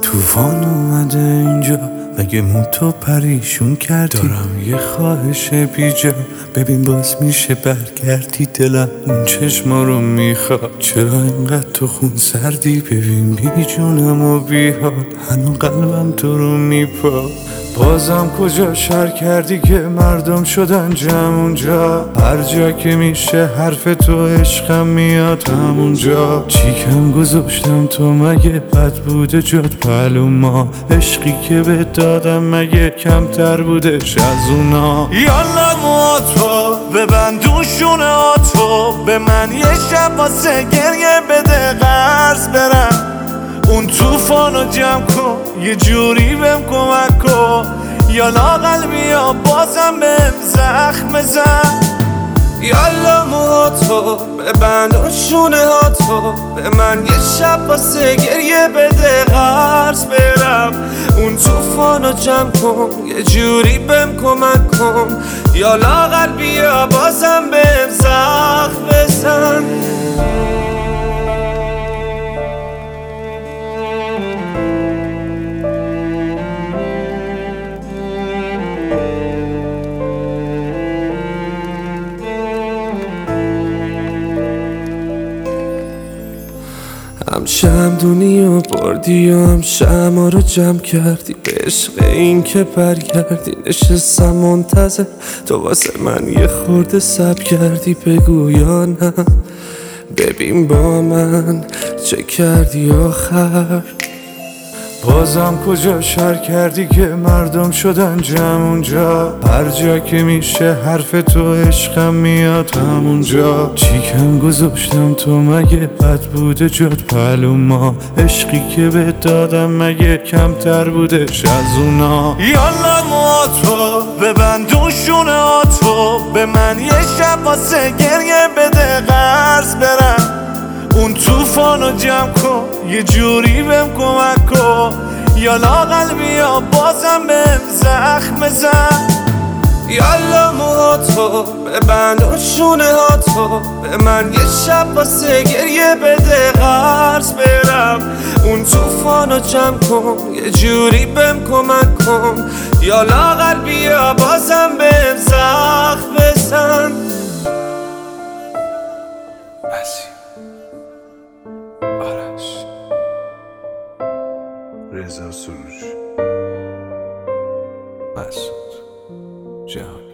طوفان اومده اینجا، مگه تو پریشون کردی؟ دارم یه خواهش بیجا، ببین باز میشه برگردی. دلم اون چشما رو میخواد، چرا اینقدر تو خون سردی؟ ببین بی جونم و بی حال، هنو قلبم تو رو میپا. بازم کجا شر کردی که مردم شدن جمع اونجا؟ هر جا که میشه حرف تو عشقم میاد همونجا. چیکم گذاشتم تو مگه بد بوده جات پلو ما؟ عشقی که به دادم مگه کمتر بودش از اونا؟ یالا موتو ببندوشونه آتو، به من یه شب واسه گریه بده قرض برم. اون طوفانو جمع کن، یه جوری بهم کمک کن، یالا قلبی یا بازم بهم زخم بزن. یالا موهاتو ببند و شونه هاتو، به من یه شب واسه گریه بده قرض برم. اون طوفانو جمع کن، یه جوری بهم کمک کن، یالا قلبی یا بازم بهم زخم بزن. هم شمدونی و بردی و هم شما رو جمع کردی، به عشق این که برگردی. نشستم منتظر تو واسه من یه خورده سب کردی، بگو یا نه، ببین با من چه کردی آخر. بازم کجا شر کردی که مردم شدن جمع اونجا؟ هر جا که میشه حرف تو عشقم میاد همونجا. چیکم گذاشتم تو مگه بد بوده جات پلو ما؟ عشقی که به دادم مگه کمتر بودش از اونا؟ یالا موهاتو ببندوشونه آتو، به من یه شب واسه گریه بده قرض برم. اون طوفانو جمع کن، یه جوری بهم کمک کن، یالا قلبی یا بازم بهم زخم بزن. یالا موهاتو ببند و شونه هاتو، به من یه شب واسه گریه بده قرض برم. اون طوفانو جمع کن، یه جوری بهم کمک کن، یالا قلبی یا بازم بهم زخم بزن. آرش رضا سروش مسعود جهان